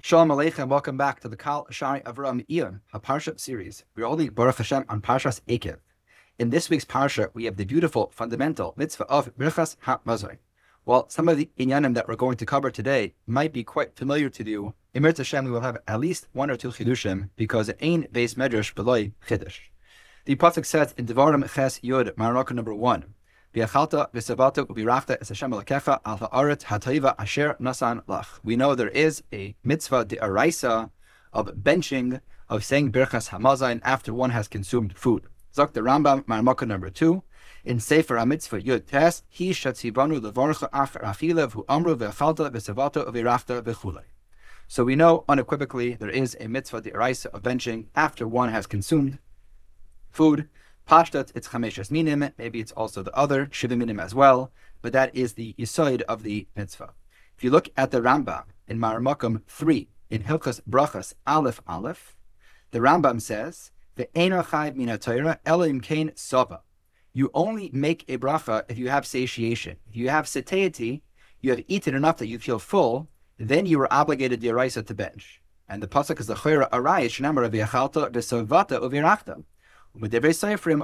Shalom Aleichem, welcome back to the Kal Shari Avram Iyun, a Parsha series. We're only Baruch Hashem on Parshas Ekev. In this week's Parsha, we have the beautiful, fundamental mitzvah of Birchas HaMazon. Well, some of the inyanim that we're going to cover today might be quite familiar to you. In Mirz Hashem, we will have at least one or two chidushim because it ain't beis medrash b'loi chidush. The pasuk says in Devarim Ches Yud, Maraka number 1, V'yachalta v'savata u'birachta es Hashem alakecha al ha'aretz ha'toiva asher nasan lach. We know there is a mitzvah de'araisa of benching, of saying Birchas HaMazon after one has consumed food. Zok the Rambam, Maraka number 2, in Sefer HaMitzvah Yud Tes, Hi shatzivanu levorcha acher achilev hu amru v'yachalta v'savata u'birachta v'chulei. So we know unequivocally there is a mitzvah de'araisa of benching after one has consumed food. Pashtat, it's chameshes minim, maybe it's also the other shivim minim as well, but that is the yisoid of the mitzvah. If you look at the Rambam in Maramakum 3, in Hilchas Brachas Aleph Aleph, the Rambam says, "Ve'eino chayv min ha'torah ela im kein sova." You only make a bracha if you have satiation. If you have satiety, you have eaten enough that you feel full, then you are obligated d'oraisa to bench. And the pasuk is the chayra arayis shenamar v'yachalta v'sovata u'virachta. The shita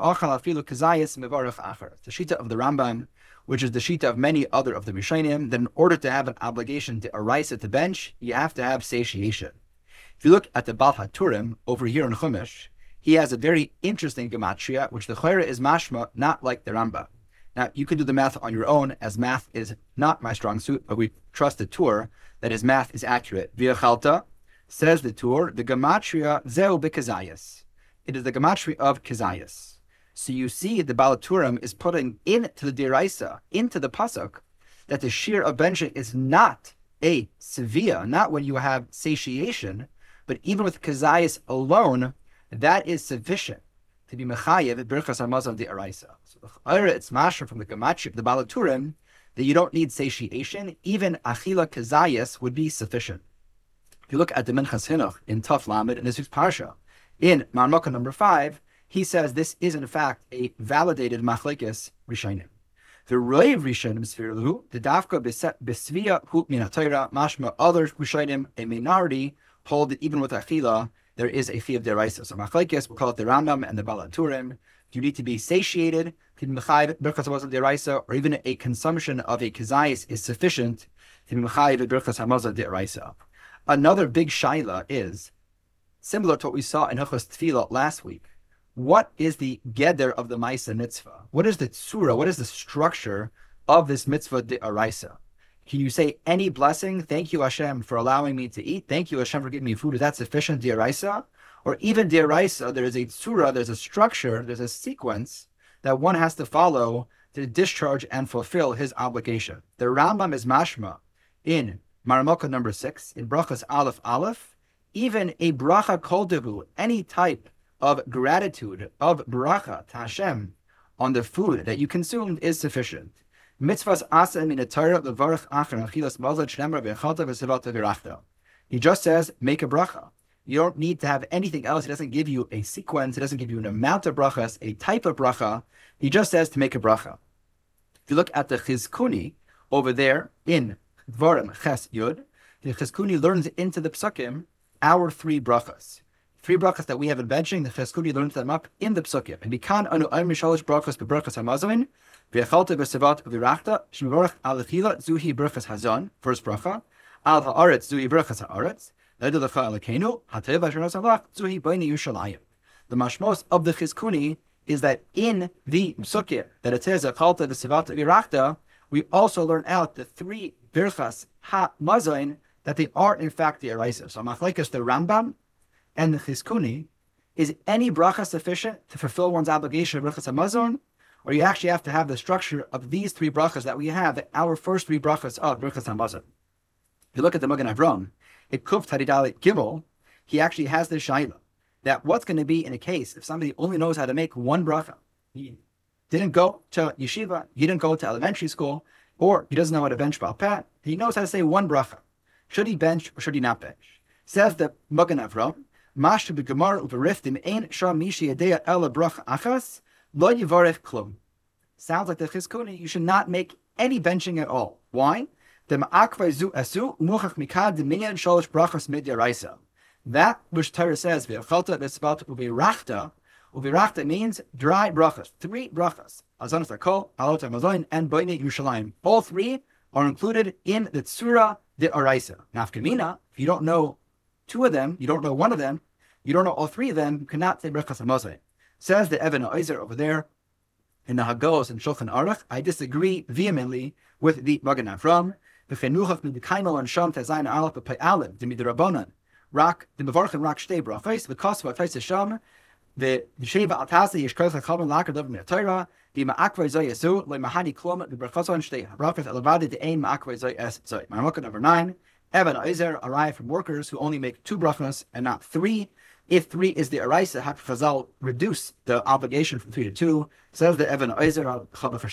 of the Rambam, which is the shita of many other of the Rishonim, that in order to have an obligation to arise at the bench, you have to have satiation. If you look at the Baal HaTurim over here in Chumash, he has a very interesting gematria, which the Chayra is mashma, not like the Rambam. Now, you can do the math on your own, as math is not my strong suit, but we trust the Tur that his math is accurate. V'yachalta, says the Tur, the gematria zeu b'kazayas. It is the gematria of Kezias. So you see the Baal HaTurim is putting into the deraisa, into the pasuk, that the shear of benching is not a sevilla, not when you have satiation, but even with Kezias alone, that is sufficient to be mechayev at Birchas HaMazon deraisa. So the chayra, it's mashra from the gematria of the Baal HaTurim that you don't need satiation, even achila Kezias would be sufficient. If you look at the Minchas Chinuch in Taf Lamed in this week's parsha, in Marmukah number 5, he says this is in fact a validated machlekes rishonim. The roiv rishonim svirlu, the dafka besvia hu min haTorah, mashma other rishonim, a minority, hold that even with achila there is a fee of deraisa. So machlekes, we'll call it the Rambam and the Baal HaTurim. You need to be satiated, to be mechayev birchas hamazon deraisa, or even a consumption of a kazayis is sufficient to be mechayev birchas hamazon deraisa. Another big shaila is, similar to what we saw in Hilchos Tefillah last week, what is the geder of the Maisa mitzvah? What is the tzura? What is the structure of this mitzvah de'araisa? Can you say any blessing? Thank you, Hashem, for allowing me to eat. Thank you, Hashem, for giving me food. Is that sufficient de'araisa? Or even de'araisa, there is a tzura, there's a structure, there's a sequence that one has to follow to discharge and fulfill his obligation. The Rambam is mashma in Marmukah number 6, in Brachas Aleph Aleph, even a bracha kol devu, any type of gratitude, of bracha to Hashem on the food that you consumed is sufficient. Mitzvahs asa min haTorah levarach acher achilas mazon shnemar v'yachalta v'savata v'rachta. He just says, make a bracha. You don't need to have anything else. He doesn't give you a sequence. He doesn't give you an amount of brachas, a type of bracha. He just says to make a bracha. If you look at the Chizkuni over there in Dvarim Ches Yud, the Chizkuni learns into the psukim our 3 brachas. 3 brachas that we have in benching, the Chizkuni learns them up in the psukim. And bikan anu ayim mishalish brachas bebrachas hamazon, v'yachalta v'savat v'virachta, shmevorach al achila zuhi brachas hazon, first bracha, al ha'aretz zuhi brachas ha'aretz, ledu lecha alekenu, hatev asher nasalach, zuhi b'nei Yushalayim. The mashmos of the Chizkuni is that in the psukim, that it says v'yachalta v'savat v'virachta, we also learn out the 3 birchas ha'mazon, that they are in fact the eraisa. So machlekes the Rambam and the Chizkuni, is any bracha sufficient to fulfill one's obligation of Birchas HaMazon, or you actually have to have the structure of these 3 brachas that we have, our first 3 brachas of Birchas HaMazon. If you look at the Magen Avram, at Kuf Tadidalit Gimel, he actually has this shaila, that what's going to be in a case if somebody only knows how to make one bracha? He didn't go to yeshiva, he didn't go to elementary school, or he doesn't know how to bench Baal Peh, he knows how to say one bracha. Should he bench or should he not bench? Says the Magen Avram, Mashtu b'gemar u'beriftim ein sham mishi yedea ela bracha achas lo yivarech klum. Sounds like the Chizkuni, you should not make any benching at all. Why? The ma'akvai zu asu muchach mikad minyan sholosh brachos midiraisa. That which Torah says v'achalta v'svat uvirachta. Uvirachta means dry brachos, 3 brachos. Azanas hakol, alot hamazoin, and boinei Yerushalayim. All 3 are included in the tzura de araisa. Nafkamina, if you don't know 2 of them, you don't know 1 of them, you don't know all 3 of them, you cannot say brachos hamazoin. Says the Even HaOzer over there in the Hagos and Shulchan Aruch, I disagree vehemently with the Magen Avram. V'chenuchav midikaimo and sham tezayin alef b'pei alef d'midrabanan. Rak d'mevarchen rak shtei brachos v'kosva t'ais sham v'sheva altasi yishkoch l'chalman lakar dav m'Torah d'ma'akvay zoy yesu le'mahani klom d'brachos shtei brachos elevadi d'ein ma'akvay zoy es zoy. Maramukah number 9. Even HaOzer arrived from workers who only make 2 brachos and not 3. If 3 is the Araisa, Chazal reduce the obligation from 3 to 2. Says the Even HaOzer,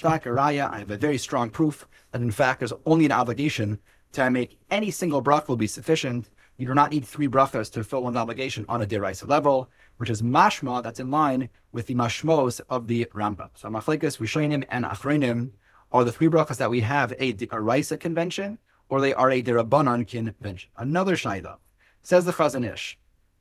I have a very strong proof that in fact there's only an obligation to make any single brach will be sufficient. You do not need 3 brachas to fill one obligation on a deraisa level, which is mashma, that's in line with the mashmos of the Rambam. So Machlekes, Rishonim, and Achronim are the 3 brachas that we have a deraisa convention, or they are a derabanan convention. Another shaila, says the Chazon Ish,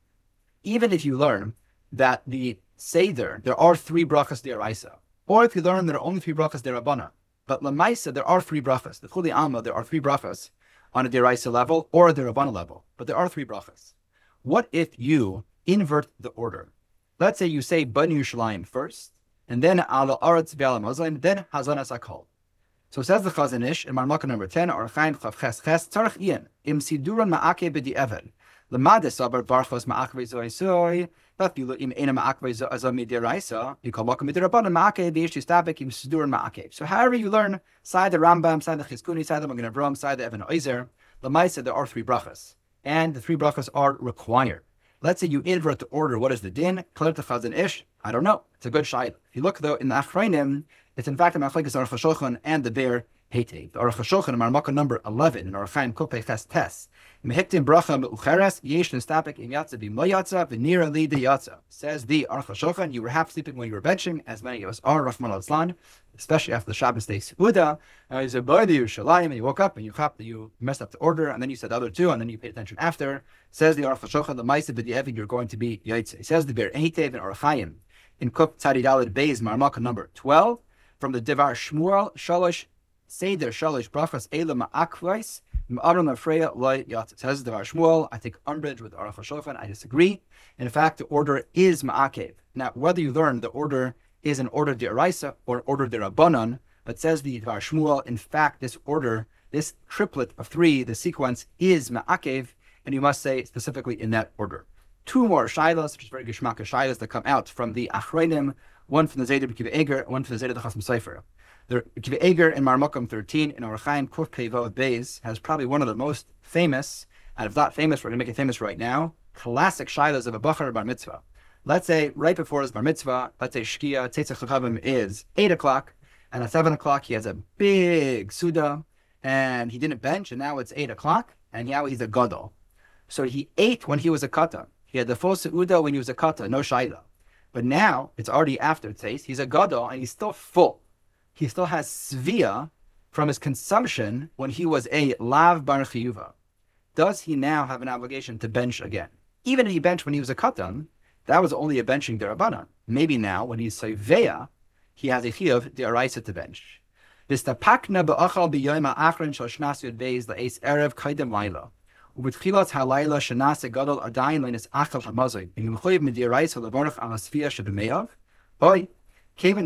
even if you learn that the Seder, there are 3 brachas deraisa, or if you learn there are only 3 brachas derabana, but lamaisa there are 3 brachas. The Chuli Alma, there are 3 brachas on a deraisa level or a derabana level, but there are 3 brachas. What if you invert the order? Let's say you say Bani Yerushalayim first, and then Ala Aretz V'Ala Mazlim, then Hazanas Hakol. So says the Chazon Ish in Maramukah number 10, or Chaim Chav Ches Ches Tzarech Ian Im Siduran Ma'ake B'Di Even. Lemades aber barchos ma'akvei zoy soy. But you im ena ma'akvei zoy midiraisa. You call makom midirabanan ma'akev v'yish yistabek im sidur ma'akev. So however you learn, side the Rambam, side the Chizkuni, side the Magen Avram, side the Even HaOzer, Lamaisa there are 3 brachas, and the 3 brachas are required. Let's say you invert the order. What is the din? Clear to Chazon Ish. I don't know. It's a good shayla. If you look though in the Achronim, it's in fact a machlekes Aruch HaShulchan and the Be'er Heitev. The Aruch HaShulchan in Maramukah number 11 in Orach Chaim Kopei Ches Tes. Mehiktim bracha me'ucheres yesh nestapek im yatza b'mo yatza v'nira li de yatza. Says the Aruch HaShulchan, you were half sleeping when you were benching, as many of us are, Rahman al-Islan, especially after the Shabbos day Seudah. You said, by the Yerushalayim, and you woke up and you messed up the order, and then you said the other 2, and then you paid attention after. Says the Aruch HaShulchan, the Ma'aseh b'di'evid, you're going to be yaitze. He says the Be'er Heitev and Orach Chaim in Kuf Tzadi Daled Beis Maramukah number 12 from the Devar Shmuel Shalosh Seder Shalosh Brachas Eila Ma'akvais. Says the Shmuel, I take umbrage with Aruch HaShulchan. I disagree. In fact, the order is ma'akev. Now, whether you learn the order is an order deraisa or an order derabanan, but says the Shmuel, in fact, this order, this triplet of 3, the sequence is ma'akev, and you must say specifically in that order. 2 more shilas, which is very geshmaka shilas that come out from the Achronim, one from the Zayda B'Kiva Eger, one from the Zayda Chasam Sofer. The Kiva Eger in Maramukah 13 in Orach Chaim Kuf Keivo Beis has probably one of the most famous, and if not famous, we're going to make it famous right now, classic shilas of a Bachar Bar Mitzvah. Let's say right before his Bar Mitzvah, let's say Shkia, Teitzach L'Chavim is 8 o'clock, and at 7 o'clock he has a big Suda, and he didn't bench, and now it's 8 o'clock, and now he's a Gadol. So he ate when he was a Kata. He had the full Seudah when he was a Kata, no Shaila. But now, it's already after Tzeis, he's a Gadol, and he's still full. He still has svia from his consumption when he was a lav bar chiyuva. Does he now have an obligation to bench again? Even if he benched when he was a katan, that was only a benching derabanan. Maybe now, when he's seveya, he has a chiyuv deraisa to bench. V'stapakna ba'achal b'yoyma achron shel shnas yud beis la'es erev kaidem laila. Ubetchilat halayla shenas gadol adayin leinis achal hamazoy. And yimchoyev midiraisa levorach al asfia shebemeyav. Oy. So what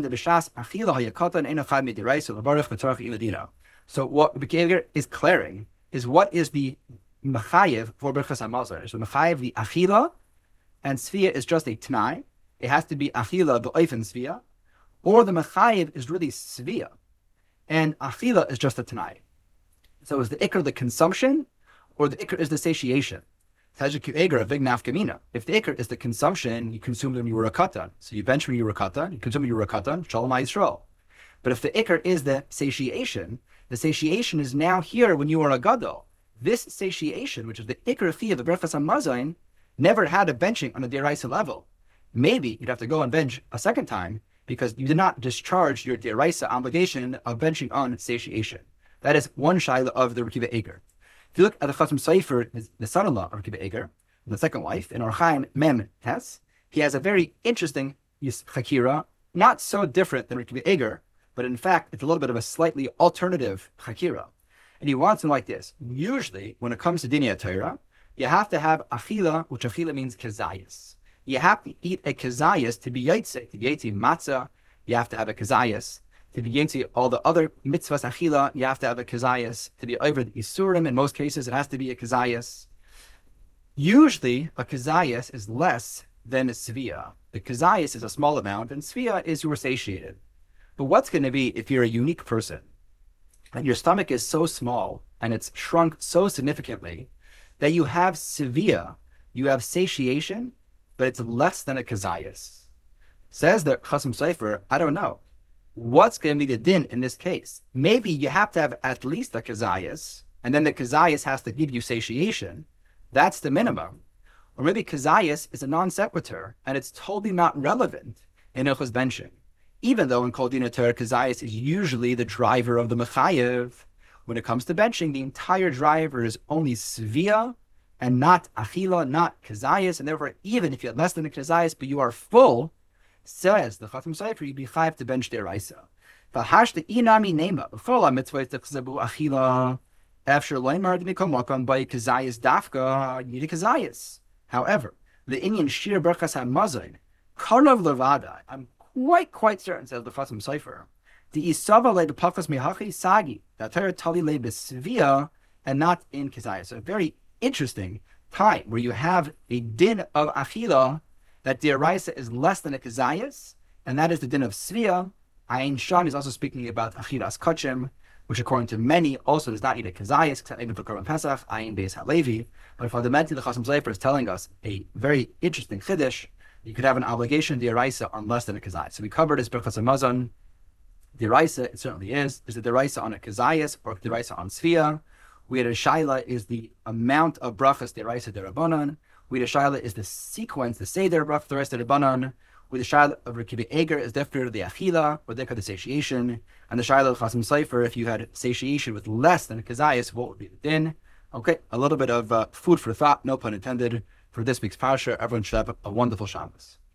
Bekeger is clearing is what is the mechayev for Birchas Hamazon. So mechayev the achila, and svia is just a t'nai. It has to be achila b'oifen svia, or the mechayev is really svia, and achila is just a t'nai. So is the ikr the consumption, or the ikr is the satiation? If the ikr is the consumption, you consumed when you were a katan. So you bench when you were a katan, you consume when you were a katan, shalom Yisrael. But if the ikr is the satiation is now here when you are a gadol. This satiation, which is the ikr fee of the Birchas Hamazon, never had a benching on a deraisa level. Maybe you'd have to go and bench a second time because you did not discharge your deraisa obligation of benching on satiation. That is one shaila of the Rekiva Eger. If you look at the Chasam Sofer, the son-in-law of Rekiva Eger, the second wife, in Or Chaim Mem Tes, he has a very interesting chakira, not so different than Rekiva Eger, but in fact, it's a little bit of a slightly alternative chakira. And he wants him like this. Usually, when it comes to Dinei Torah, you have to have achila, which achila means kezayis. You have to eat a kezayis to be yotze matzah. You have to have a kezayis. To be yotze all the other mitzvahs achila, you have to have a kezayis. To be over the isurim, in most cases, it has to be a kezayis. Usually, a kezayis is less than a svia. The kezayis is a small amount, and svia is you were satiated. But what's going to be if you're a unique person, and your stomach is so small, and it's shrunk so significantly, that you have sevia, you have satiation, but it's less than a kezayis. Says the Chasam Sofer, I don't know. What's going to be the din in this case? Maybe you have to have at least a kezayis, and then the kezayis has to give you satiation. That's the minimum. Or maybe kezayis is a non sequitur, and it's totally not relevant in Hilchos benching. Even though in Kol Dinei Torah, kezayis is usually the driver of the mechayev. When it comes to benching, the entire driver is only svia and not achila, not kezayis, and therefore, even if you have less than a kezayis, but you are full, says the Chasam Sofer, you'd be chayav to bench deraisa. V'hashta inami nema b'chol hamitzvot techzabu achila after loymar d'mikom makam by kezayis dafka you need a kezayis. However, the Indian shir berachas hamazon karnav levada. I'm quite certain, says the Chasam Sofer, the isava le b'pachas mihachi sagi that Torah tali le b'svia and not in kezayis. So a very interesting time where you have a din of achila that deraisa is less than a kezayis, and that is the din of svia. Ayin Shan is also speaking about achilas kachim, which according to many also does not eat a kezayis except even for Korban Pesach. Ayin Beis Halevi, but fundamentally the Chasam Sofer is telling us a very interesting chiddush. You could have an obligation deraisa on less than a kezayis. So we covered this Birchas Hamazon. Deraisa, it certainly is. Is it deraisa on a kezayis or deraisa on svia? We had a shaila is the amount of brachas deraisa derabanan. We had a shaila is the sequence, the seder brach deraisa derabanan. With the shaila of Rekiva Eger is definitely the achila or the satiation. And the shaila of Chasam Sofer, if you had satiation with less than a kezayis, what would be the din? Okay, a little bit of food for thought, no pun intended, for this week's parsha. Everyone should have a wonderful Shabbos.